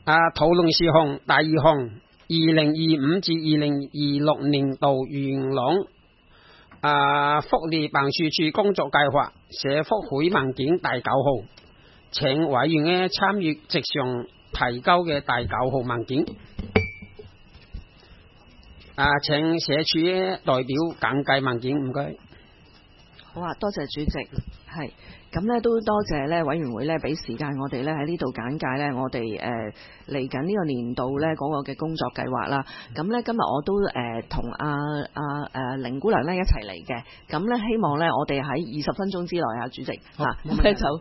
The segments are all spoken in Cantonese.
討論事項第二項，2025至2026年度元朗福利辦事處工作計劃社福會文件第9號，請委員呢參與席上提交嘅第9號文件。請社署代表簡介文件，唔該。 好啊，多謝主席。係咁咧，都多謝咧委員會咧俾時間我哋咧喺呢度簡介咧我哋嚟緊呢個年度咧嗰個嘅工作計劃啦。咁咧今日我都同凌姑娘咧一齊嚟嘅。咁咧希望咧我哋喺20分鐘之內主席咁咧就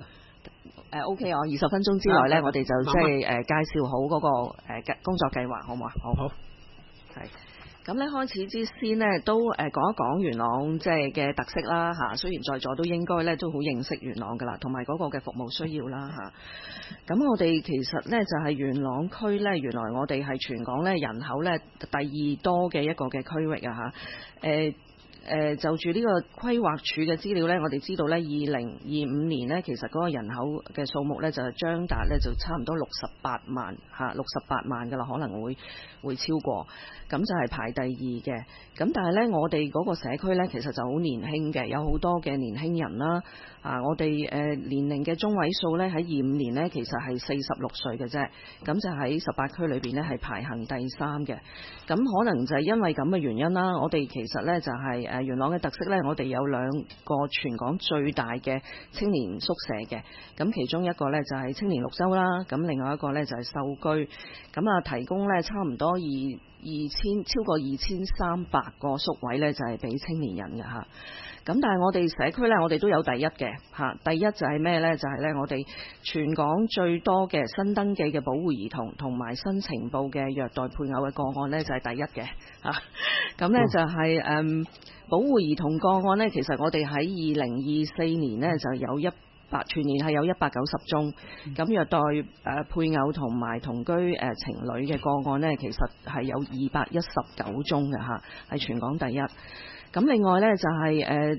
OK 我20分鐘之內咧我哋就即係介紹好嗰個工作計劃，好唔好啊？好。係。咁咧開始之先呢，都講一講元朗即係嘅特色啦嚇。雖然在座都應該咧都好認識元朗噶啦，同埋嗰個嘅服務需要啦嚇。咁我哋其實咧就係元朗區咧，原來我哋係全港咧人口咧第2多嘅一個嘅區域啊嚇。就住呢個規劃署嘅資料呢，我哋知道呢2025年呢，其實嗰個人口嘅數目呢，就將達呢，就差唔多68萬嚇，68萬㗎啦，可能會超過，咁就係排第2嘅。咁但係呢，我哋嗰個社區呢，其實就好年輕嘅，有好多嘅年輕人啦。我哋年齡嘅中位數呢，喺25年呢，其實係46歲嘅啫，咁就喺18區裏邊呢，係排行第3嘅。咁可能就係因為咁嘅原因啦，我哋其實呢，就係元朗嘅特色呢，我哋有2個全港最大嘅青年宿舍嘅，咁其中一個呢，就係青年綠洲啦，咁另外一個呢，就係秀居，咁提供呢，差唔多超過2300個宿位呢，就係俾青年人嘅嚇。咁但係我哋社區呢，我哋都有第一嘅嚇。第一就係咩呢？就係呢，我哋全港最多嘅新登記嘅保護兒童同埋新呈報嘅虐待配偶嘅個案呢，就係第一嘅嚇。咁呢就係保護兒童個案呢，其實我哋喺2024年呢，就有全年係有190宗，咁虐待配偶同埋同居情侶嘅個案呢，其實係有219宗嘅嚇，係全港第一。咁另外呢，就係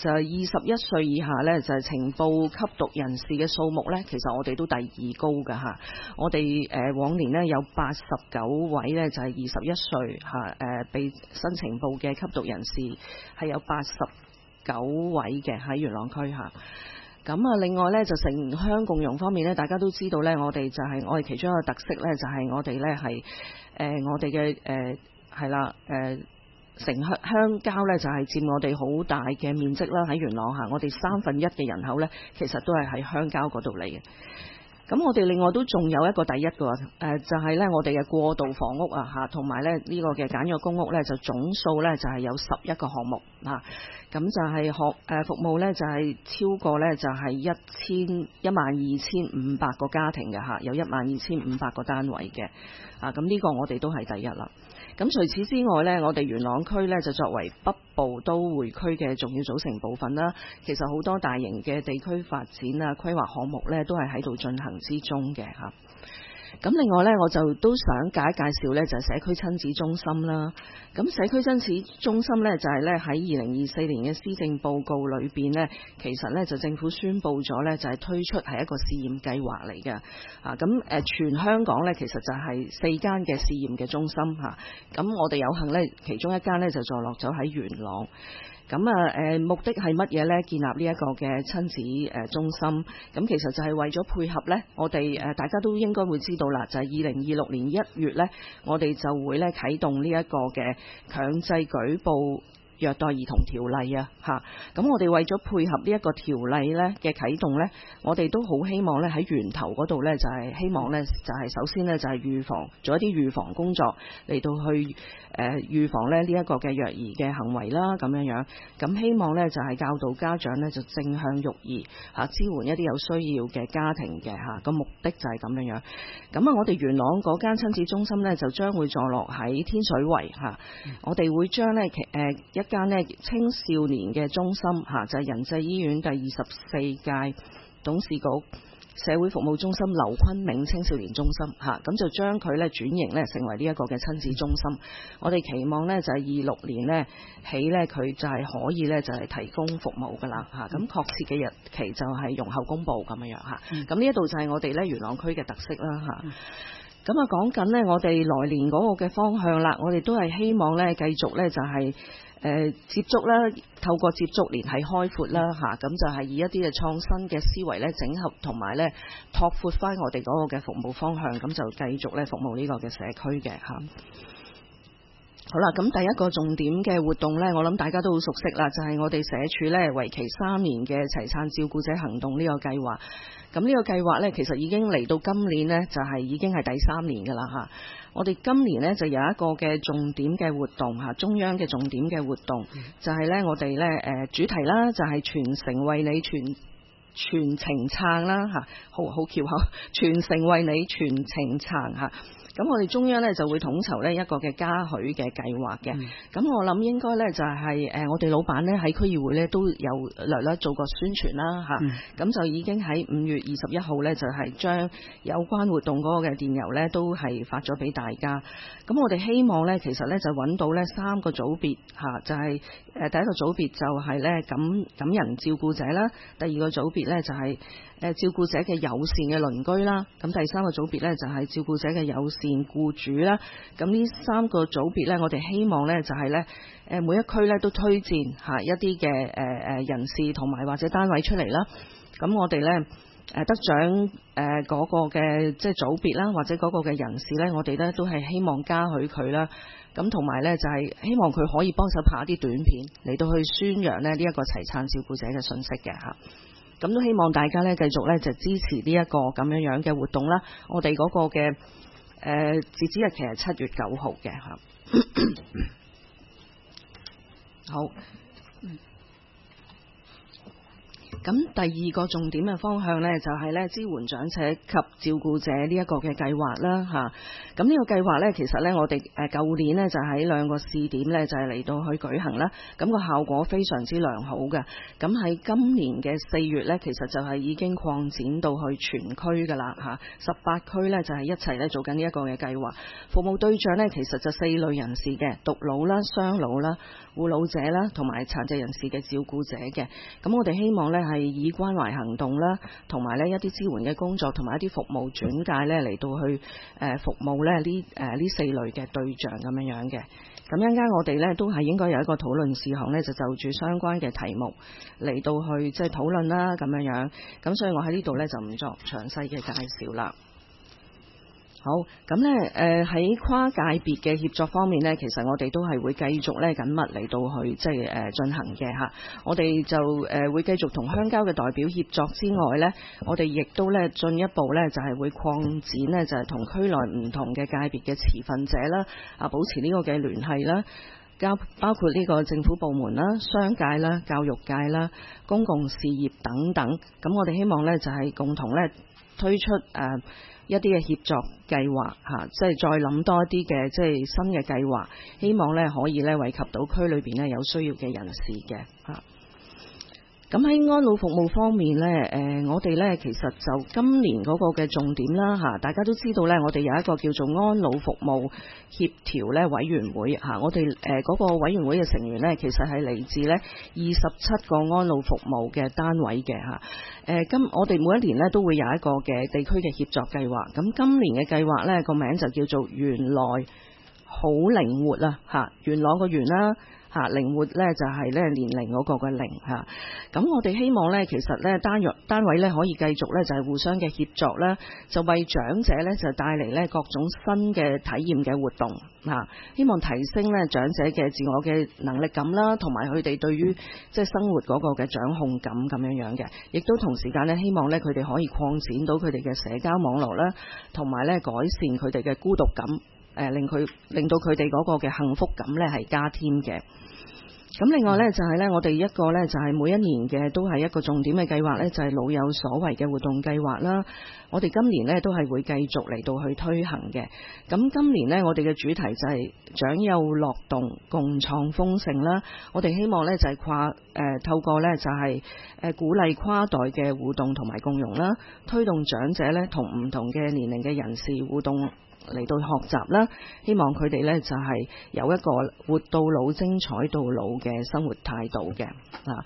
21歲以下呢，就係呈報吸毒人士嘅數目呢，其實我哋都第2高㗎嚇。我哋往年呢，有89位呢，就係21歲嚇被新呈報嘅吸毒人士係有89位嘅喺元朗區嚇。咁另外呢，就城鄉共融方面呢，大家都知道呢，我哋其中一個特色呢，就係我哋呢係我哋嘅係啦城鄉郊呢，就係佔我哋好大嘅面積啦，喺元朗嚇，我哋1/3嘅人口呢，其實都係喺鄉郊嗰度嚟嘅。咁我哋另外都仲有一個第一個就係呢，我哋嘅過渡房屋嚇，同埋呢個嘅簡約公屋呢，就總數呢，就係有11個項目嚇。咁就係服務呢，就係超過呢，就係12500個家庭嘅嚇，有12500個單位嘅咁呢個我哋都係第一啦。咁除此之外呢，我哋元朗區呢，就作為北部都會區嘅重要組成部分啦，其實好多大型嘅地區發展規劃項目呢，都係喺度進行之中嘅嚇。咁另外呢，我就都想介紹呢，就係社區親子中心啦。咁社區親子中心呢，就係呢喺2024年嘅施政報告裏邊呢，其實呢就政府宣布咗呢，就係推出係一個試驗計劃嚟嘅。咁全香港呢，其實就係4間嘅試驗嘅中心嚇。咁我哋有幸呢，其中一間呢就坐落咗喺元朗。咁目的係乜嘢呢？建立呢一個嘅親子中心，咁其實就係為咗配合呢，我哋大家都應該會知道啦，就係2026年1月呢，我哋就會呢啟動呢一個嘅強制舉報虐待兒童條例啊嚇。咁我哋為咗配合呢一個條例呢嘅啟動呢，我哋都好希望呢喺源頭嗰度呢，就係希望呢，就係首先呢，就係預防，做一啲預防工作嚟到去預防呢一個嘅虐兒嘅行為啦咁樣。咁希望呢，就係教導家長呢，就正向育兒嚇，支援一啲有需要嘅家庭嘅嚇。個目的就係咁樣。咁我哋元朗嗰間親子中心呢，就將會坐落喺天水圍嚇。我哋會將呢一間呢青少年嘅中心嚇，就係仁濟醫院第24屆董事局社會服務中心劉坤明青少年中心嚇，咁就將佢咧轉型咧成為呢一個嘅親子中心。我哋期望呢就係26年呢起呢，佢就係可以呢就係提供服務噶啦嚇。咁確切嘅日期就係容後公佈咁樣嚇。咁呢一度就係我哋咧元朗區嘅特色啦嚇。 咁啊，講緊呢，我哋來年嗰個嘅方向啦，我哋都係希望呢繼續呢就係接觸啦，透過接觸聯繫開闊啦嚇，咁就係以一啲嘅創新嘅思維呢整合同埋呢拓闊翻我哋嗰個嘅服務方向，咁就繼續呢服務呢個嘅社區嘅嚇。好啦，咁第一個重點嘅活動呢，我諗大家都好熟悉啦，就係我哋社署呢為期3年嘅齊撐照顧者行動呢個計劃。咁呢個計劃呢，其實已經嚟到今年呢，就係已經係第3年㗎啦嚇。我哋今年呢，就有一個嘅重點嘅活動嚇，中央嘅重點嘅活動就係呢，我哋呢主題啦，就係全城為你全程撐啦嚇，好翹口，全城為你全程撐嚇。咁我哋中央呢就會統籌呢一個嘅嘉許嘅計劃嘅。咁我諗應該呢就係我哋老闆呢喺區議會呢都有略做過宣傳啦嚇。咁就已經喺5月21號呢就係將有關活動嗰個嘅電郵呢都係發咗俾大家。咁我哋希望呢其實呢就揾到呢3個組別嚇，就係第一個組別就係呢感人照顧者啦，第二個組別呢就係照顧者嘅友善嘅鄰居啦，咁第三個組別呢就係照顧者嘅友善僱主啦。咁呢3個組別呢，我哋希望呢就係呢每一區呢都推薦一啲嘅人士同埋或者單位出嚟啦。咁我哋呢得獎嗰個嘅即係組別啦，或者嗰個嘅人士呢，我哋呢都係希望嘉許佢啦。咁同埋呢就係希望佢可以幫手拍一啲短片嚟到去宣揚呢一個齊撐照顧者嘅信息嘅嚇。咁都希望大家呢繼續呢就支持呢一個咁樣嘅活動啦。我哋嗰個嘅截止日期係7月9號嘅嚇。好。咁第二個重點嘅方向呢，就係呢支援長者及照顧者呢一個嘅計劃啦嚇。咁呢個計劃呢，其實呢，我哋舊年呢，就喺2個試點呢，就係嚟到去舉行啦。咁個效果非常之良好嘅。咁喺今年嘅4月呢，其實就係已經擴展到去全區㗎啦嚇。18區呢，就係一齊呢做緊呢一個嘅計劃。服務對象呢，其實就4類人士嘅，獨老啦、雙老啦、護老者啦，同埋殘疾人士嘅照顧者嘅。咁我哋希望呢，係以關懷行動啦，同埋呢一啲支援嘅工作，同埋一啲服務轉介呢嚟到去服務呢4類嘅對象咁樣嘅。咁一陣間我哋呢都係應該有一個討論事項呢，就住相關嘅題目嚟到去即係討論啦咁樣。咁所以我喺呢度呢，就唔作詳細嘅介紹啦。好，咁呢喺跨界別嘅協作方面呢，其實我哋都係會繼續呢緊密嚟到去即係進行嘅嚇。我哋就會繼續同鄉郊嘅代表協作之外呢，我哋亦都呢進一步呢就係會擴展呢，就係同區內唔同嘅界別嘅持份者啦保持呢個嘅聯繫啦，包括呢個政府部門啦、商界啦、教育界啦、公共事業等等。咁我哋希望呢就係共同呢推出一啲嘅協作計劃嚇，即係再諗多一啲嘅即係新嘅計劃，希望呢可以呢惠及到區裏邊呢有需要嘅人士嘅嚇。咁喺安老服務方面呢，我哋呢其實就今年嗰個嘅重點啦嚇，大家都知道呢，我哋有一個叫做安老服務協調呢委員會嚇，我哋嗰個委員會嘅成員呢，其實係嚟自呢27個安老服務嘅單位嘅嚇。我哋每一年呢都會有一個嘅地區嘅協作計劃，咁今年嘅計劃呢個名就叫做原來好靈活啦嚇，元朗個元啦。靈活呢就係呢年齡嗰個嘅齡嚇。咁我哋希望呢，其實呢單位呢可以繼續呢就係互相嘅協作啦，就為長者呢就帶嚟呢各種新嘅體驗嘅活動嚇，希望提升呢長者嘅自我嘅能力感啦，同埋佢哋對於即係生活嗰個嘅掌控感咁樣嘅，亦都同時間呢希望呢佢哋可以擴展到佢哋嘅社交網絡啦，同埋呢改善佢哋嘅孤獨感，令到佢哋嗰個嘅幸福感呢係加添嘅。咁另外呢，就係呢，我哋一個呢，就係每一年嘅都係一個重點嘅計劃呢，就係老有所為嘅活動計劃啦。我哋今年呢，都係會繼續嚟到去推行嘅。咁今年呢，我哋嘅主題就係長幼樂動共創豐盛啦。我哋希望呢，就係透過呢，就係鼓勵跨代嘅互動同埋共融啦，推動長者呢，同唔同嘅年齡嘅人士互動嚟到學習啦，希望佢哋呢就係有一個活到老、精彩到老嘅生活態度嘅。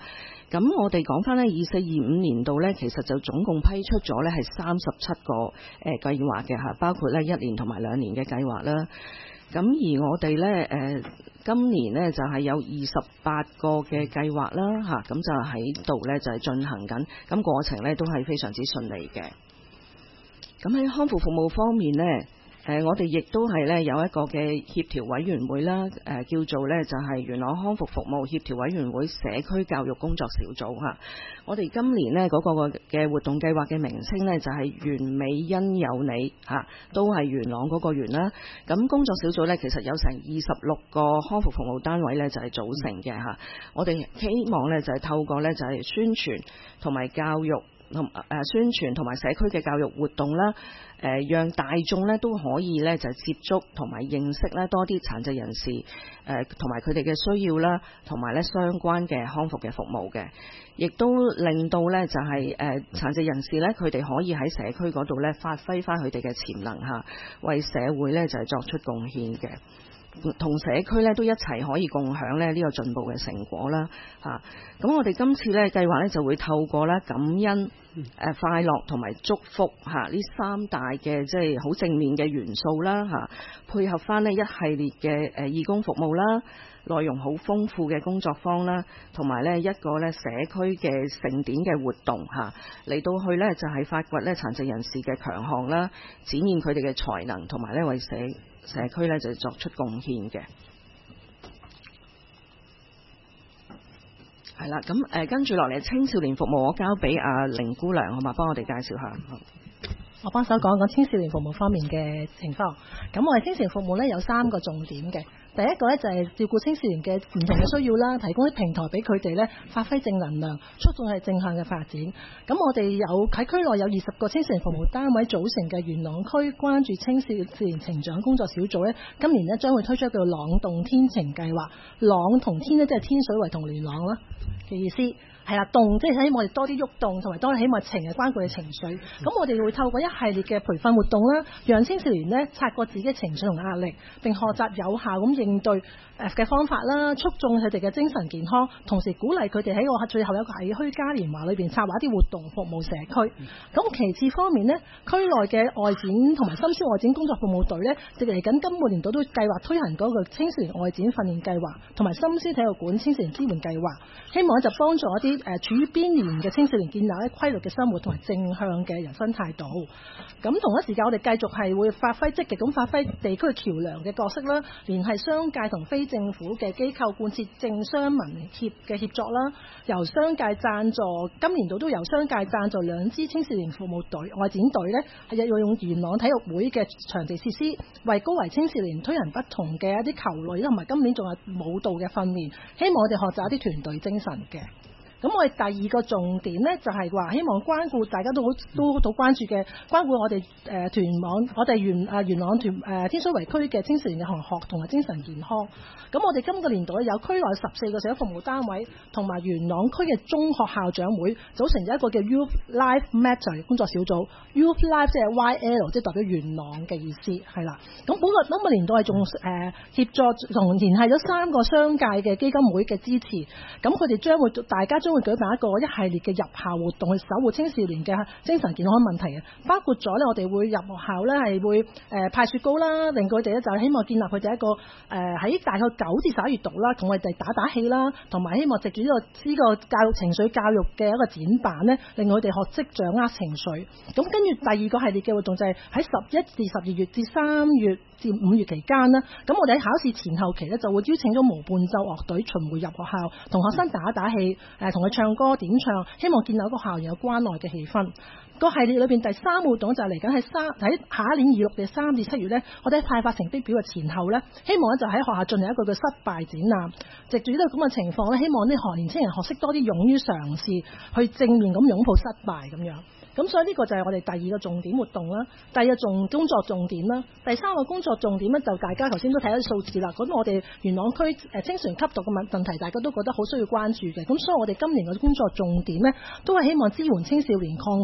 咁我哋講翻呢24-25年度呢，其實就總共批出咗呢係37個計劃嘅嚇，包括呢1年同埋2年嘅計劃啦。咁而我哋呢，今年呢就係有28個嘅計劃啦嚇，咁就喺度呢就係進行緊，咁過程呢都係非常之順利嘅。咁喺康復服務方面呢，我哋亦都係呢有一個嘅協調委員會啦，叫做呢就係元朗康復服務協調委員會社區教育工作小組嚇。我哋今年呢嗰個嘅活動計劃嘅名稱呢，就係完美因有你嚇，都係元朗嗰個元啦。咁工作小組呢，其實有成26個康復服務單位呢，就係組成嘅嚇。我哋希望呢，就係透過呢，就係宣傳同埋教育。宣傳同埋社區嘅教育活動啦，讓大眾咧都可以咧就接觸同埋認識咧多啲殘疾人士，同埋佢哋嘅需要啦，同埋咧相關嘅康復嘅服務嘅，亦都令到咧就係殘疾人士咧佢哋可以喺社區嗰度咧發揮翻佢哋嘅潛能嚇，為社會咧就係作出貢獻嘅。同社區咧都一齊可以共享咧呢個進步嘅成果啦嚇。咁我哋今次咧計劃咧就會透過咧感恩、快樂同埋祝福嚇呢三大嘅即係好正面嘅元素啦嚇，配合翻呢一系列嘅義工服務啦，內容好豐富嘅工作坊啦，同埋呢一個咧社區嘅盛典嘅活動嚇，嚟到去呢就係發掘咧殘疾人士嘅強項啦，展現佢哋嘅才能，同埋咧為社區咧就作出貢獻嘅。係啦，咁跟住落嚟青少年服務，我交俾阿凌姑娘，好嘛，幫我哋介紹下。 我幫手講講青少年服務方面嘅情況。咁我哋青少年服務呢有3個重點嘅。第一個呢，就係照顧青少年嘅唔同嘅需要啦，提供啲平台俾佢哋呢發揮正能量，促進係正向嘅發展。咁我哋喺區內有20個青少年服務單位組成嘅元朗區關注青少年成長工作小組呢，今年呢將會推出一個叫朗動天晴計劃。朗同天呢，即係天水圍同聯朗啦嘅意思。係啦，動即係希望我哋多啲喐動，同埋多啲希望情係關顧嘅情緒。咁我哋會透過一系列嘅培訓活動啦，讓青少年呢察覺自己情緒同壓力，並學習有效咁應對嘅方法啦，促進佢哋嘅精神健康，同時鼓勵佢哋喺我最後一個係虛嘉年華裏邊策劃一啲活動服務社區。咁其次方面呢，區內嘅外展同埋深宵外展工作服務隊呢，直嚟緊今個年度都計劃推行嗰個青少年外展訓練計劃，同埋深宵體育館青少年支援計劃，希望就幫助一啲處於邊緣嘅青少年建立一規律嘅生活同埋正向嘅人生態度。咁同一時間我哋繼續係會積極咁發揮地區橋梁嘅角色啦，聯繫商界同非政府嘅機構，貫徹政商民協嘅協作啦。由商界贊助，今年度都由商界贊助2支青少年服務隊外展隊呢，係用元朗體育會嘅場地設施，為高危青少年推行不同嘅一啲球類，同埋今年仲有舞蹈嘅訓練，希望我哋學習一啲團隊精神嘅。咁我哋第二個重點呢，就係話希望關顧大家都好關注嘅，關顧我哋屯網，我哋元朗天水圍區嘅青少年嘅學同埋精神健康。咁我哋今個年度有區內14個社會服務單位，同埋元朗區嘅中學校長會組成咗一個叫 Youth Life Matter 工作小組。Youth Life 即係 YL， 即係代表元朗嘅意思，係啦。咁今個年度係仲協助同聯繫咗3個商界嘅基金會嘅支持，咁佢哋大家將會舉辦一個一系列嘅入校活動，去守護青少年嘅精神健康問題嘅，包括咗呢，我哋會入學校呢係會派雪糕啦，令佢哋呢就希望建立佢哋一個喺大概9至11月度啦，同我哋打氣啦，同埋希望藉住呢個教育情緒教育嘅一個展板呢，令佢哋學識掌握情緒。咁跟住第二個系列嘅活動就係喺11至12月至3月至5月期間啦，咁我哋喺考試前後期呢，就會邀請咗無伴奏樂隊巡迴入學校，同學生打氣，同佢唱歌點唱，希望建立一個校園有關愛嘅氣氛。個系列裏邊第3個活動就係嚟緊喺下一年26嘅3至7月呢，我哋喺派發成績表嘅前後呢，希望就喺學校進行一個嘅失敗展覽，藉住呢個咁嘅情況呢，希望啲年青人學識多啲勇於嘗試，去正面咁擁抱失敗咁樣。咁所以呢個就係我哋第2個重點活動啦，第2個工作重點啦，第3個工作重點呢，就大家頭先都睇咗數字啦。咁我哋元朗區青少年吸毒嘅問題，大家都覺得好需要關注嘅。咁所以我哋今年嘅工作重點呢，都係希望支援青少年抗拒毒品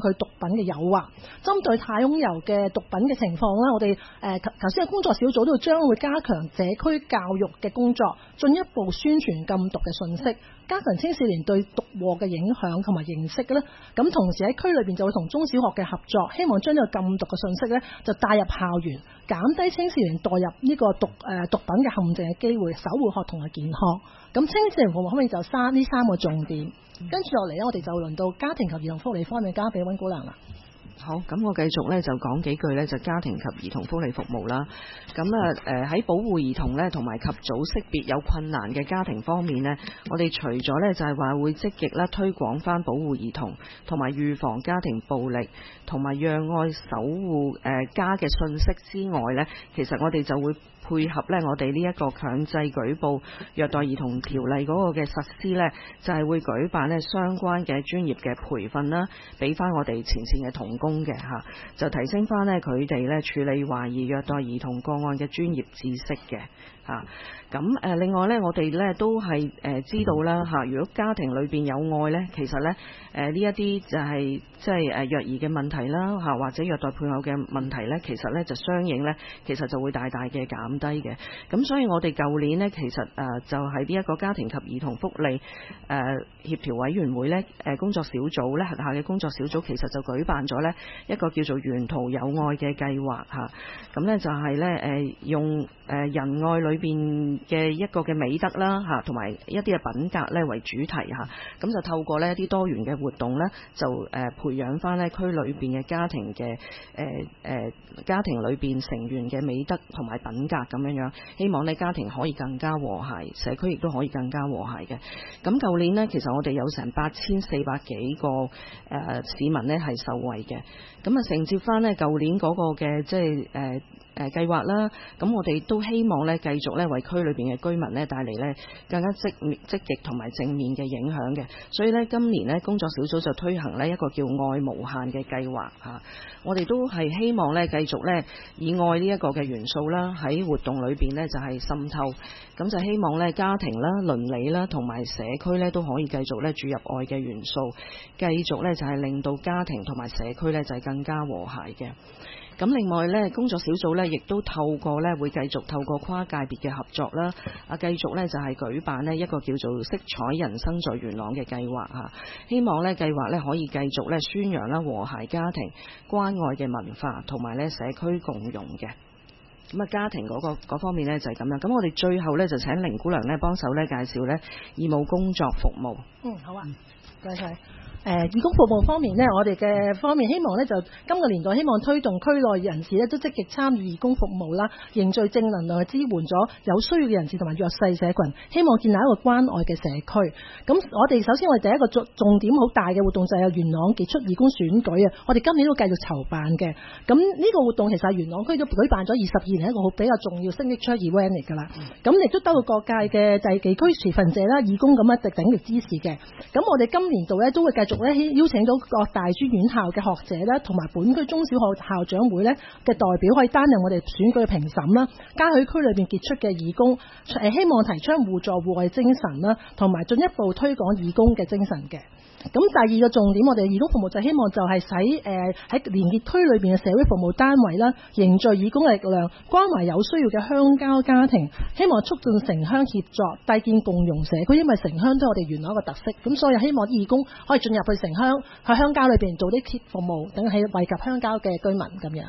品嘅誘惑。針對太空遊嘅毒品嘅情況咧，我哋頭先嘅工作小組都將會加強社區教育嘅工作，進一步宣傳禁毒嘅信息，加強青少年對毒禍嘅影響同埋認識嘅咧。咁同時喺區裏邊就會同中小學嘅合作，希望將呢個禁毒嘅信息咧就帶入校園，減低青少年墮入呢個毒品嘅陷阱嘅機會，守護學童嘅健康。咁青少年服務方面就呢三個重點，跟住落嚟咧，我哋就輪到家庭及兒童福利方面，交俾溫姑娘啦。 好，咁我繼續咧就講幾句咧，就家庭及兒童福利服務啦。咁喺保護兒童咧同埋及早識別有困難嘅家庭方面呢，我哋除咗咧就係話會積極咧推廣翻保護兒童同埋預防家庭暴力同埋讓愛守護家嘅信息之外呢，其實我哋就會配合咧我哋呢一個強制舉報虐待兒童條例嗰個嘅實施呢，就係會舉辦咧相關嘅專業嘅培訓啦，俾翻我哋前線嘅同工嘅嚇，就提升翻咧佢哋咧處理懷疑虐待兒童個案嘅專業知識嘅嚇。咁另外咧，我哋咧都係知道啦嚇，如果家庭裏邊有愛咧，其實咧呢一啲就係即係虐兒嘅問題啦嚇，或者虐待配偶嘅問題咧，其實咧就相應咧，其實就會大大嘅減低嘅。咁所以我哋舊年呢，其實就係呢一個家庭及兒童福利協調委員會咧工作小組咧轄下嘅工作小組，其實就舉辦咗咧一個叫做沿途有愛嘅計劃嚇。咁咧就係咧用仁愛裏邊嘅一個嘅美德啦嚇，同埋一啲嘅品格咧為主題嚇，咁就透過呢一啲多元嘅活動咧，就培養翻咧區裏邊嘅家庭嘅家庭裏邊成員嘅美德同埋品格咁樣樣，希望呢家庭可以更加和諧，社區亦都可以更加和諧嘅。咁舊年呢，其實我哋有成8400幾個市民呢係受惠嘅，咁啊承接翻呢舊年嗰個嘅即係計劃啦，咁我哋都希望咧繼續咧為區裏邊嘅居民咧帶嚟咧更加積極同埋正面嘅影響嘅，所以咧今年咧工作小組就推行咧一個叫愛無限嘅計劃嚇，我哋都係希望咧繼續咧以愛呢一個嘅元素啦喺活動裏邊咧就係滲透，咁就希望咧家庭啦、鄰里啦同埋社區咧都可以繼續咧注入愛嘅元素，繼續咧就係令到家庭同埋社區咧就係更加和諧嘅。咁另外咧，工作小組咧亦都會繼續透過跨界別嘅合作啦，繼續咧就係舉辦呢一個叫做色彩人生在元朗嘅計劃嚇，希望咧計劃咧可以繼續咧宣揚啦和諧家庭關愛嘅文化同埋咧社區共融嘅。咁啊家庭嗰方面咧就係咁樣。咁我哋最後咧就請凌姑娘咧幫手咧介紹咧義務工作服務。 好啊，唔該晒。義工服務方面呢，我哋嘅方面希望呢，就今個年代希望推動區內人士呢都積極參與義工服務啦，凝聚正能量去支援咗有需要嘅人士同埋弱勢社群，希望建立一個關愛嘅社區。咁我哋首先我哋第一個重點好大嘅活動就係元朗傑出義工選舉啊！我哋今年都繼續籌辦嘅。咁呢個活動其實係元朗區都舉辦咗22年，一個比較重要signature event嚟㗎啦。咁亦都得到各界嘅地區持份者啦、義工咁一直鼎力支持嘅。咁我哋今年度呢都會繼續邀請到各大專院校嘅學者咧，同埋本區中小學校長會咧嘅代表可以擔任我哋選舉嘅評審啦，嘉許區裏邊傑出嘅義工，希望提倡互助互愛精神啦，同埋進一步推廣義工嘅精神嘅。咁第二個重點，我哋義工服務就希望就係使喺連結區裏邊嘅社會服務單位啦，凝聚義工嘅力量，關懷有需要嘅鄉郊家庭，希望促進城鄉協作，締建共融社區。因為城鄉都係我哋元朗一個特色，咁所以希望啲義工可以進入去城鄉，去鄉郊裏邊做啲服務，等係惠及鄉郊嘅居民咁樣。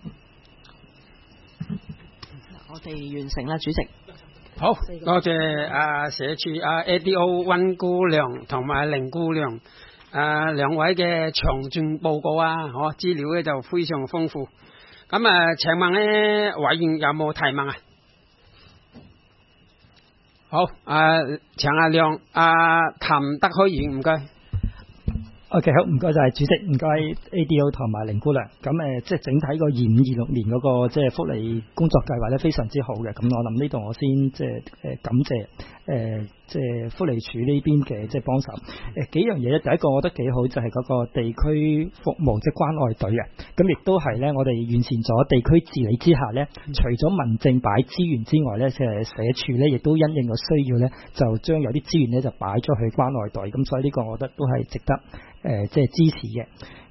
我哋完成啦，主席。 好，多謝社署ADO 溫姑娘同埋凌姑娘兩位嘅詳盡報告啊，資料咧就非常豐富。咁請問咧委員有冇提問啊？好，請阿亮譚德開議員唔該。 OK， 好，唔該晒主席，唔該 ADO 同埋凌姑娘。咁即係整體個25-26年嗰個即係福利工作計劃咧，非常之好嘅。咁我諗呢度我先即係感謝即係福利署呢邊嘅即係幫手。幾樣嘢咧，第一個我覺得幾好，就係嗰個地區服務即係關愛隊啊。咁亦都係咧，我哋完善咗地區治理之下咧，除咗民政擺資源之外咧，即係社署咧亦都因應個需要咧，就將有啲資源咧就擺咗去關愛隊。咁所以呢個我覺得都係值得即係支持嘅。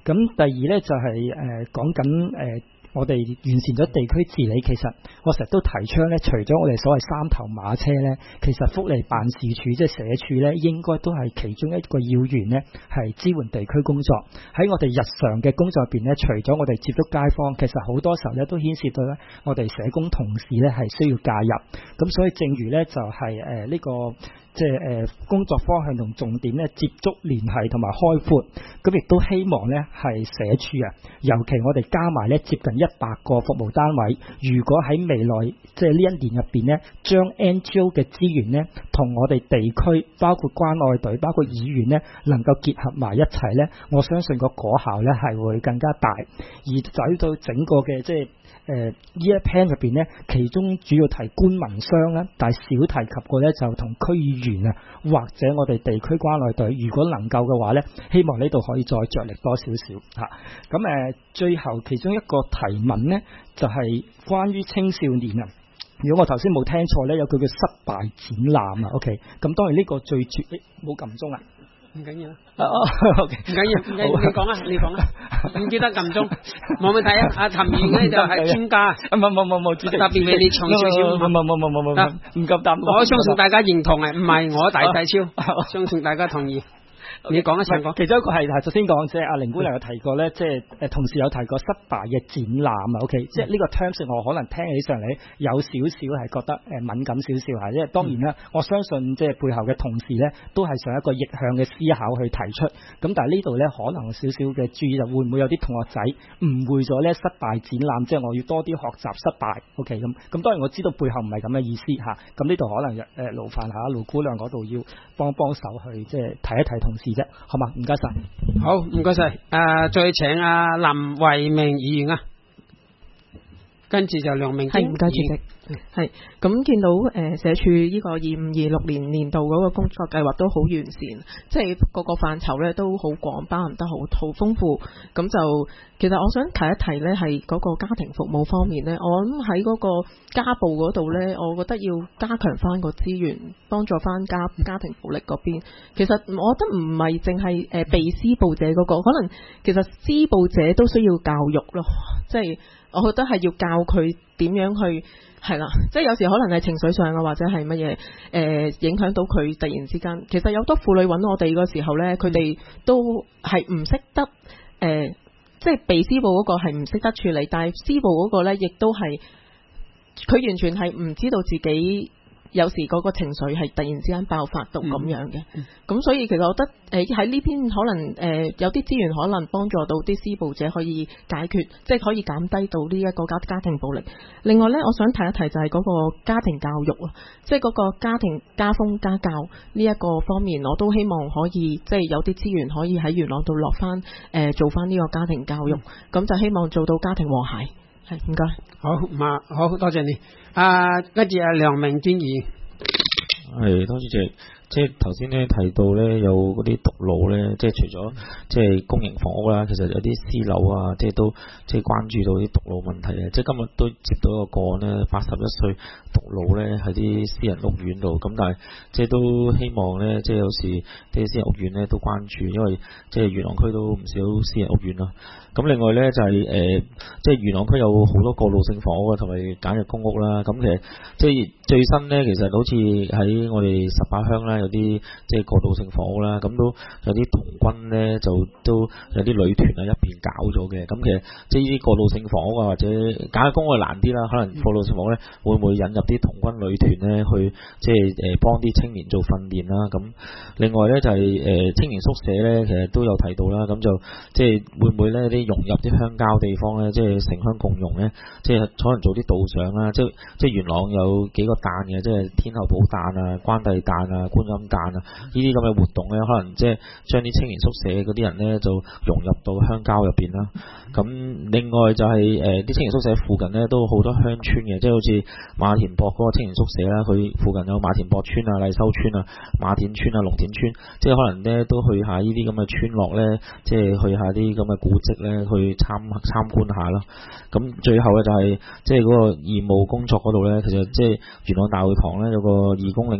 咁第二咧就係講緊我哋完善咗地區治理，其實我成日都提倡咧，除咗我哋所謂三頭馬車咧，其實福利辦事處即係社署咧，應該都係其中一個要員咧，係支援地區工作。喺我哋日常嘅工作入邊咧，除咗我哋接觸街坊，其實好多時候咧都牽涉到咧，我哋社工同事咧係需要介入。咁所以正如咧就係呢個即係工作方向同重點咧接觸聯繫同埋開闊，咁亦都希望咧係社署啊，尤其我哋加埋咧接近100個服務單位，如果喺未來即係呢一年入邊咧，將 NGO 嘅資源咧同我哋地區包括關愛隊、包括議員咧能夠結合埋一齊咧，我相信個果效咧係會更加大，而走到整個嘅即係year plan 入邊咧，其中主要提官民商啦，但係少提及過咧就同區議員啊，或者我哋地區關愛隊，如果能夠嘅話咧，希望呢度可以再着力多少少嚇。咁最後其中一個提問咧，就係關於青少年啊。如果我頭先冇聽錯咧，有句叫失敗展覽啊。OK， 咁當然呢個最絕冇撳鐘啊。 唔緊要啦 ，OK， 唔緊要，你講啊，唔記得撳鐘，冇問題啊。阿譚議員咧就係專家， 冇，主席特別俾你重少少， 冇，唔夠膽。 我相信大家認同唔係我大細超，相信大家同意。你講一聲講， 其中一個係頭先講，即係阿凌姑娘有提過咧，即係同事有提過失敗嘅展覽啊。OK，即係呢個 terms 我可能聽起上嚟有少少係覺得敏感少少嚇，因為當然啦，我相信即係背後嘅同事咧都係想一個逆向嘅思考去提出。咁但係呢度咧可能少少嘅注意就會唔會有啲同學仔誤會咗咧失敗展覽，即係我要多啲學習失敗。OK， 咁當然我知道背後唔係咁嘅意思嚇。咁呢度可能勞煩下盧姑娘嗰度要幫手去即係提一提同事啫，好嘛？唔該晒。 好，唔該晒。再請阿林慧明議員啊，跟住就梁明堅。 係，唔該主席。係咁見到社署呢個25-26年度嗰個工作計劃都好完善，即係各個範疇咧都好廣，包含得好豐富。咁就其實我想提一提咧，係嗰個家庭服務方面咧，我諗喺嗰個家暴嗰度咧，我覺得要加強翻個資源，幫助翻家庭暴力嗰邊。其實我覺得唔係淨係被施暴者嗰個，可能其實施暴者都需要教育咯，即係我覺得係要教佢點樣去。係啦，即係有時可能係情緒上啊，或者係乜嘢影響到佢突然之間。其實有好多婦女揾我哋嗰時候呢，佢哋都係唔識得即係被施暴嗰個係唔識得處理，但係施暴嗰個呢，亦都係佢完全係唔知道自己有時嗰個情緒係突然之間爆發到咁樣嘅。咁所以其實我覺得喺呢邊可能有啲資源可能幫助到啲施暴者可以解決，即係可以減低到呢一個家庭暴力。另外呢，我想提一提就係嗰個家庭教育啊，即係嗰個家庭家風家教呢一個方面，我都希望可以即係有啲資源可以喺元朗度落翻做翻呢個家庭教育，咁就希望做到家庭和諧。係，唔該。 好，多謝你。跟住梁明堅議員。 係，多謝主席。即係頭先咧提到咧有嗰啲獨老咧，即係除咗即係公營房屋啦，其實有啲私樓啊，即係都即係關注到啲獨老問題啊。即係今日都接到一個個案咧，81歲獨老咧喺啲私人屋苑度，咁但係即係都希望咧，即係有時啲私人屋苑咧都關注，因為即係元朗區都唔少私人屋苑啦。咁另外咧就係即係元朗區有好多過渡性房屋啊，同埋簡約公屋啦。咁其實即係最新咧，其實好似喺我哋18鄉啦，有啲即係過渡性房屋啦，咁都有啲童軍咧，就都有啲女團喺一邊搞咗嘅。咁其實即係呢啲過渡性房屋啊，或者簡約公屋難啲啦，可能過渡性房屋咧會唔會引入啲童軍女團咧去即係幫啲青年做訓練啦？咁另外咧就係青年宿舍咧，其實都有提到啦。咁就即係會唔會咧啲融入啲鄉郊地方咧，即係城鄉共融咧，即係可能做啲導賞啦，即係元朗有幾個誕嘅，即係天后堡誕啊、關帝誕啊、觀音誕啊，呢啲咁嘅活動咧，可能即係將啲青年宿舍嗰啲人咧就融入到鄉郊入邊啦。咁另外就係啲青年宿舍附近咧都好多鄉村嘅，即係好似馬田壆嗰個青年宿舍啦，佢附近有馬田壆村啊、麗修村啊、馬田村啊、龍田村，即係可能咧都去下呢啲咁嘅村落咧，即係去下啲咁嘅古蹟咧。去參觀下啦。咁最後咧就係即係嗰個義務工作嗰度咧，其實即係元朗大會堂咧有個義工領袖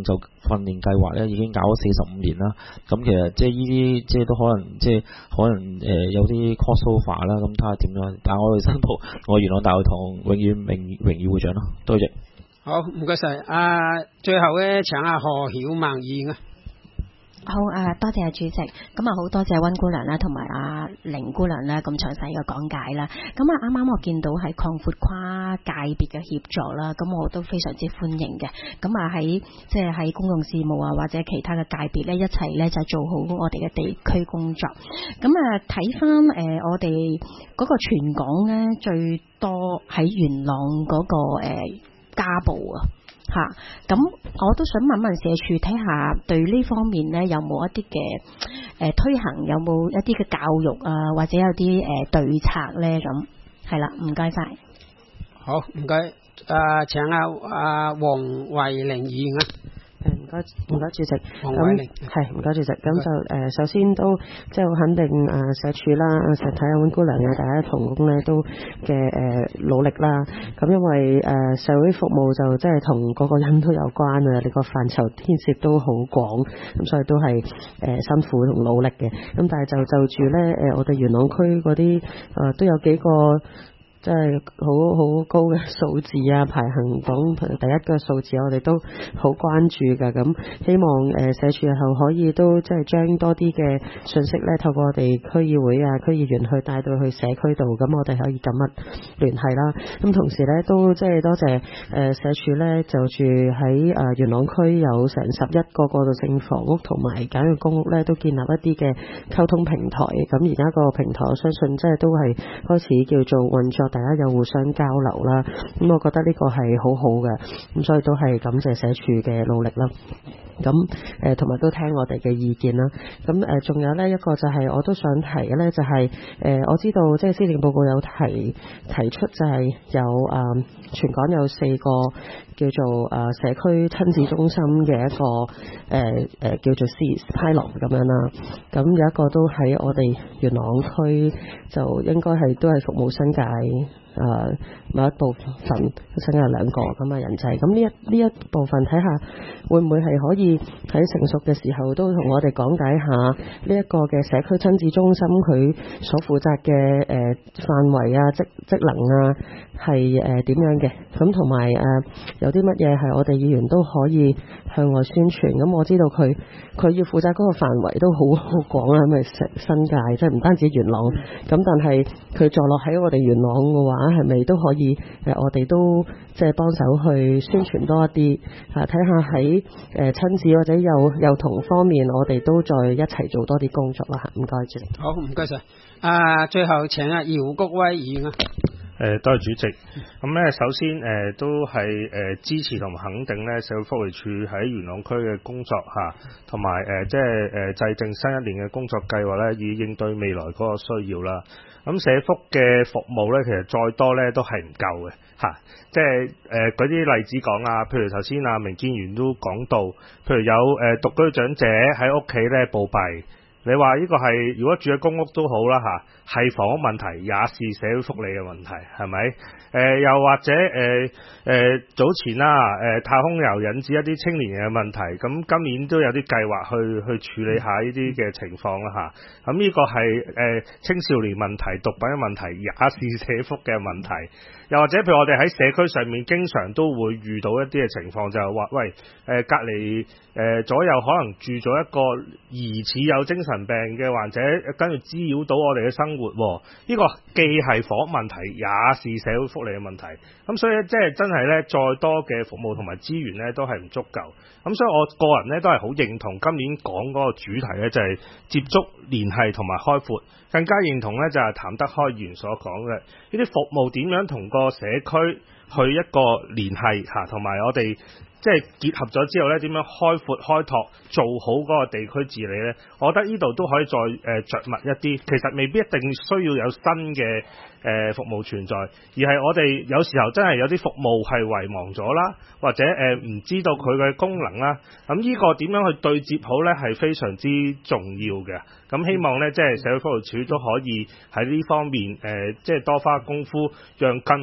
訓練計劃咧已經搞咗45年啦。咁其實即係呢啲即係都可能有啲 crossover 啦。咁睇下點樣。但係我哋申報我元朗大學堂永遠榮譽會長咯。多謝。 好，唔該晒。最後咧請阿何曉孟議員啊。 好多謝主席，咁好多謝溫姑娘啦，同埋阿凌姑娘啦，咁詳細嘅講解啦。咁啱啱我見到係擴闊跨界別嘅協助啦，咁我都非常之歡迎嘅。咁喺公共事務或者其他嘅界別咧，一齊咧就做好我哋嘅地區工作。咁睇翻我哋嗰個全港咧最多喺元朗嗰個家暴啊。咁我都想問問社署，睇下對呢方面呢有冇一啲嘅推行，有冇一啲嘅教育或者有啲對策呢？咁係啦，唔該晒。 好，唔該。請阿黃慧玲議員啊。 唔該主席， 黃慧玲係唔該主席。咁就首先都即係好肯定社署啦、石體溫姑娘大家同工咧都嘅努力啦。咁因為社會服務就即係同個個人都有關啊，你個範疇牽涉都好廣，咁所以都係辛苦同努力嘅。咁但係就住咧我哋元朗區嗰啲都有幾個即係好高嘅數字排行榜第一嘅數字，我哋都好關注㗎。咁希望社署日後可以都即係將多啲嘅信息咧，透過我哋區議會區議員去帶到去社區度，咁我哋可以緊密聯繫啦。咁同時咧都即係多謝社署咧，就住喺元朗區有成11個過渡性房屋同埋簡約公屋咧，都建立一啲嘅溝通平台。咁而家個平台我相信即係都係開始叫做運作。大家有互相交流啦，咁我覺得呢個係好好嘅，咁所以都係感謝社署嘅努力啦。咁同埋都聽我哋嘅意見啦。咁仲有呢一個就係我都想提嘅呢，就係我知道即係施政報告有提出就係有全港有4個叫做社區親子中心嘅一個叫做 pilot 咁樣啦。咁有一個都喺我哋元朗區，就應該係都係服務新界某一部分，新界2個咁嘅人際。咁呢一部分睇下會唔會係可以喺成熟嘅時候都同我哋講解下呢一個嘅社區親子中心佢所負責嘅範圍職能係點樣嘅。咁同埋有啲乜嘢係我哋議員都可以向外宣傳。咁我知道佢要負責嗰個範圍都好廣啦，咁咪新界即係唔單止元朗。咁但係佢坐落喺我哋元朗嘅話，係咪都可以我哋都即係幫手去宣傳多一啲，睇下喺親子或者幼童方面，我哋都再一齊做多啲工作啦。唔該主席。 好，唔該晒。最後請阿姚國威議員啊。 多謝主席。咁咧，首先都係支持同埋肯定咧，社會福利署喺元朗區嘅工作同埋即係制定新一年嘅工作計劃咧，以應對未來嗰個需要啦。咁社福嘅服務咧，其實再多咧都係唔夠嘅即係舉啲例子講譬如頭先明建元都講到，譬如有獨居長者喺屋企咧暴斃。你話呢個係如果住喺公屋都好啦係房屋問題，也是社會福利嘅問題，係咪？又或者早前太空遊引致一啲青年人嘅問題，咁今年都有啲計劃去處理下呢啲嘅情況啦咁呢個係青少年問題、毒品嘅問題，也是社福嘅問題。又或者譬如我哋喺社區上面經常都會遇到一啲嘅情況，就係話喂隔離左右可能住咗一個疑似有精神病嘅患者，跟住滋擾到我哋嘅生活，呢個既係房屋問題，也是社會福利嘅問題。咁所以即係真係咧，再多嘅服務同埋資源咧都係唔足夠。咁所以我個人咧都係好認同今年講嗰個主題咧，就係接觸、聯繫同埋開闊。更加認同咧就係譚德開議員所講嘅呢啲服務點樣同個社區去一個聯繫同埋我哋即係結合咗之後咧，點樣開闊開拓做好嗰個地區治理咧？我覺得呢度都可以再着墨一啲。其實未必一定需要有新嘅服務存在，而係我哋有時候真係有啲服務係遺忘咗啦，或者唔知道佢嘅功能啦。咁呢個點樣去對接好咧，係非常之重要嘅。咁希望咧，即係社會福利署都可以喺呢方面即係多花功夫，讓更即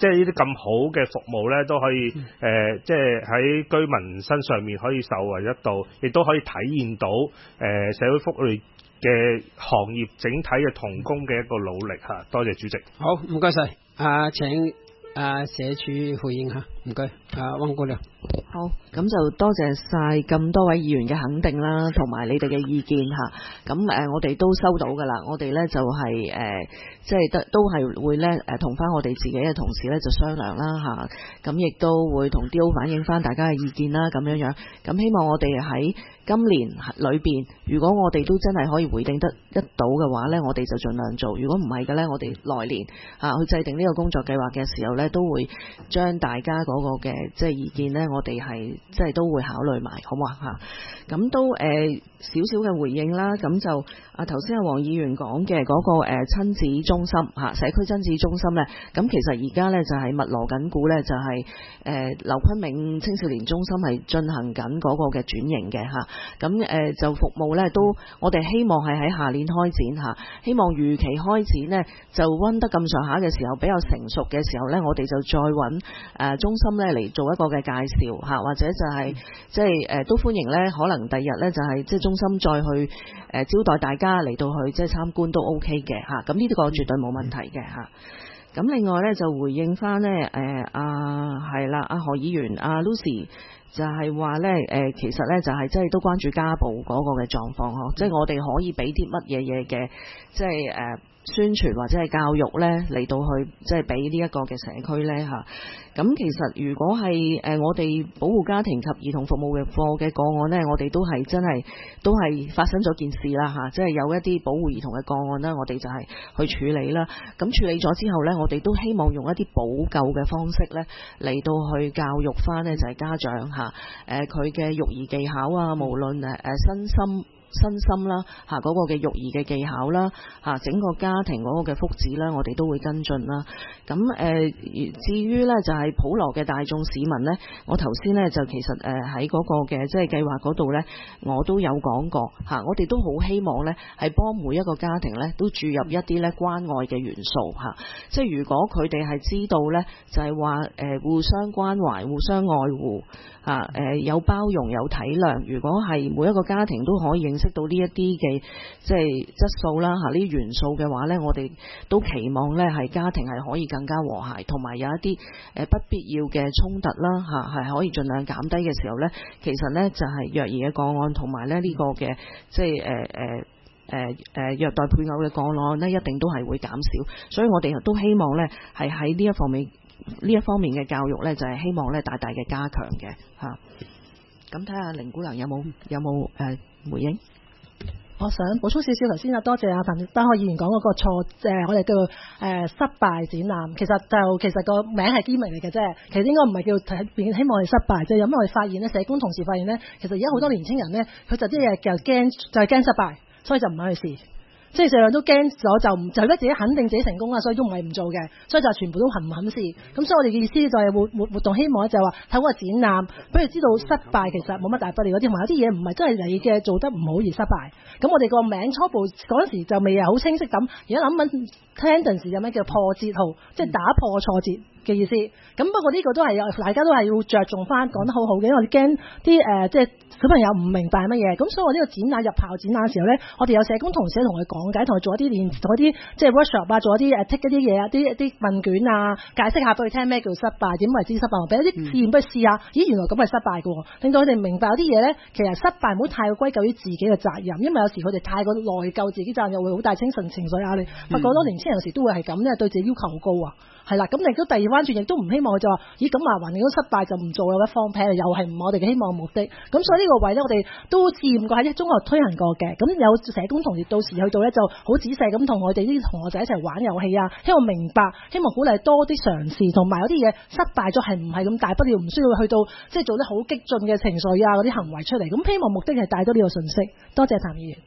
即係呢啲咁好嘅服務咧，都可以即係喺居民身上面可以受惠得到，亦都可以體現到社會福利嘅行業整體嘅同工嘅一個努力嚇。多謝主席。 好，唔該晒。請社署回應下，唔該。溫姑娘。 好，咁就多謝晒咁多位議員嘅肯定啦，同埋你哋嘅意見嚇。咁我哋都收到噶啦，我哋咧就係即係都係會咧同翻我哋自己嘅同事咧就商量啦嚇。咁亦都會同 DO 反映翻大家嘅意見啦，咁樣樣。咁希望我哋喺今年裏邊，如果我哋都真係可以回應得到嘅話咧，我哋就盡量做。如果唔係嘅咧，我哋來年去制定呢個工作計劃嘅時候咧，都會將大家嗰個嘅即係意見咧，我哋係即係都會考慮埋，好唔好啊？咁都少少嘅回應啦。咁就頭先黃議員講嘅嗰個親子中心社區親子中心咧，咁其實而家咧就係密鑼緊鼓咧，就係劉坤明青少年中心係進行緊嗰個嘅轉型嘅嚇。咁就服務咧都我哋希望係喺下年開展嚇，希望預期開展呢，就溫得咁上下嘅時候，比較成熟嘅時候咧，我哋就再揾中心咧嚟做一個嘅介紹嚇，或者就係即係都歡迎咧，可能第日咧就係即係中心再去招待大家嚟到去即係參觀都 OK 嘅嚇，咁呢啲個絕對冇問題嘅嚇。咁另外咧就回應翻咧係啦，何議員Lucy 就係話咧其實咧就係即係都關注家暴嗰個嘅狀況呵，即係我哋可以俾啲乜嘢嘅即係宣傳或者係教育咧嚟到去即係俾呢一個嘅社區咧嚇。咁其實如果係我哋保護家庭及兒童服務嘅課嘅個案咧，我哋都係真係都係發生咗件事啦嚇，即係有一啲保護兒童嘅個案啦，我哋就係去處理啦。咁處理咗之後咧，我哋都希望用一啲補救嘅方式咧嚟到去教育翻咧就係家長嚇，佢嘅育兒技巧啊，無論身心啦嗰個嘅育兒嘅技巧啦整個家庭嗰個嘅福祉啦，我哋都會跟進啦。咁至於咧就係普羅嘅大眾市民咧，我頭先咧就其實喺嗰個嘅即係計劃嗰度咧，我都有講過我哋都好希望咧係幫每一個家庭咧都注入一啲咧關愛嘅元素即係如果佢哋係知道咧就係話互相關懷、互相愛護有包容、有體諒，如果係每一個家庭都可以認識到呢一啲嘅即係質素啦呢啲元素嘅話咧，我哋都期望咧係家庭係可以更加和諧，同埋有一啲不必要嘅衝突啦係可以盡量減低嘅時候咧，其實咧就係虐兒嘅個案同埋咧呢個嘅即係虐待配偶嘅個案咧，一定都係會減少，所以我哋都希望咧係喺呢一方面嘅教育咧，就係希望咧大大嘅加強嘅嚇。咁睇下凌姑娘有冇回應？ 我想補充少少，頭先多謝彭德開議員講嗰個錯，我哋叫失敗展覽，其實個名係機密嚟嘅啫，其實應該唔係叫希望我哋失敗啫。因為我哋發現咧，社工同事發現咧，其實而家好多年青人咧，佢就啲嘢就係驚失敗，所以就唔肯去試。即係成日都驚咗，就覺得自己肯定自己成功啦，所以都唔係唔做嘅，所以就全部都唔肯試。咁所以我哋嘅意思就係活動，希望就係話透過展覽，俾佢知道失敗其實冇乜大不了，同埋有啲嘢唔係真係你嘅做得唔好而失敗。咁我哋個名初步嗰陣時就未係好清晰咁，而家諗緊 tendency 有咩叫破折號，即係打破挫折嘅意思。咁不過呢個都係大家都係要着重翻，講得好好嘅，因為我哋驚啲即係小朋友唔明白乜嘢。咁所以我呢個展覽入校展覽嘅時候咧，我哋有社工同事同佢講解，同佢做一啲做一啲即係 workshop 做一啲take 一啲嘢啲問卷解釋下俾佢聽咩叫失敗，點為之失敗，俾一啲試驗俾佢試下，咦原來咁係失敗嘅，令到佢哋明白有啲嘢咧，其實失敗唔好太過歸咎於自己嘅責任，因為有時佢哋太過內疚自己責任，又會好大情緒壓力。發覺好多年輕人有時都會係咁咧，對自己要求好高啊。係啦，咁亦都第二翻轉，亦都唔希望佢就話，咦咁環境都失敗就唔做，有一放屁，又係唔係我哋嘅希望目的。咁所以呢個位咧，我哋都試驗過喺中學推行過嘅。咁有社工同事到時去到咧，就好仔細咁同我哋啲同學仔一齊玩遊戲啊，希望明白，希望鼓勵多啲嘗試，同埋有啲嘢失敗咗係唔係咁大不了，唔需要去到即係做得好激進嘅情緒啊嗰啲行為出嚟。咁希望目的係帶多呢個信息。多謝譚議員。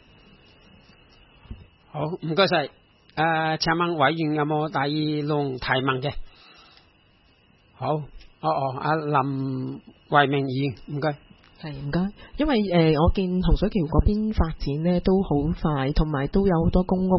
好，唔該晒。請問委員有冇第二輪提問嘅？好，阿林慧明議員，唔該。 係唔該，因為我見洪水橋嗰邊發展呢都好快，同埋都有好多公屋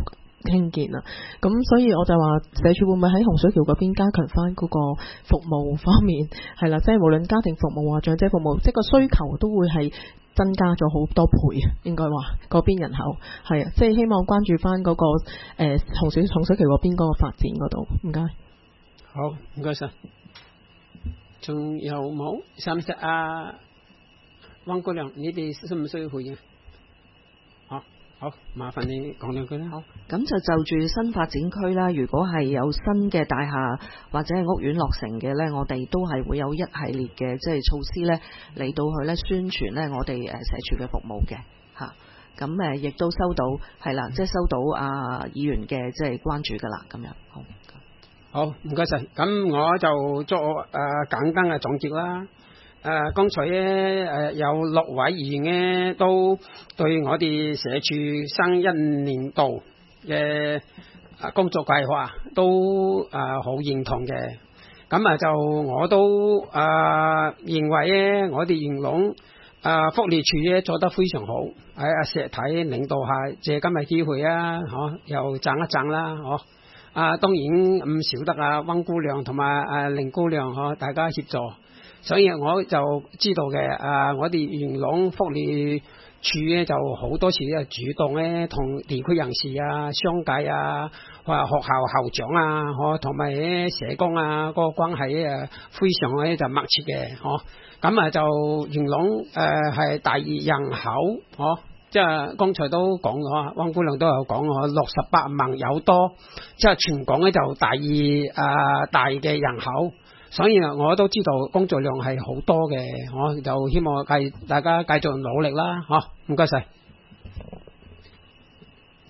興建啦。咁所以我就話社署會唔會喺洪水橋嗰邊加強翻嗰個服務方面，係啦，即係無論家庭服務啊、長者服務，即係個需求都會係增加咗好多倍，應該話嗰邊人口係啊，即係希望關注翻嗰個洪水橋嗰邊嗰個發展嗰度。唔該。 好，唔該晒。仲有冇？使唔使啊？汪姑娘，你哋需唔需要回應？好，麻煩你講兩句啦。 好，咁就住新發展區啦，如果係有新嘅大廈或者係屋苑落成嘅呢，我哋都係會有一系列嘅即係措施呢嚟到去呢宣傳呢我哋社署嘅服務嘅嚇。咁亦都收到係啦，即係收到議員嘅即係關注噶啦，咁樣好， 唔該晒。咁我就作簡單嘅總結啦。剛才咧有6位議員咧都對我哋社署新一年度嘅工作計劃都好認同嘅。咁就我都認為咧，我哋元朗福利署咧做得非常好。喺石體領導下，借今日機會又讚一讚啦，當然唔少得汪姑娘同埋凌姑娘大家協助。所以我就知道嘅，我哋元朗福利處咧就好多次主動咧同地區人士商界或學校校長同埋社工嗰個關係非常咧就密切嘅，咁就元朗係第二人口，即係剛才都講咗，汪姑娘都有講68萬有多，即係全港咧就第二大嘅人口。所以我都知道工作量係好多嘅，我就希望大家繼續努力啦，唔該晒。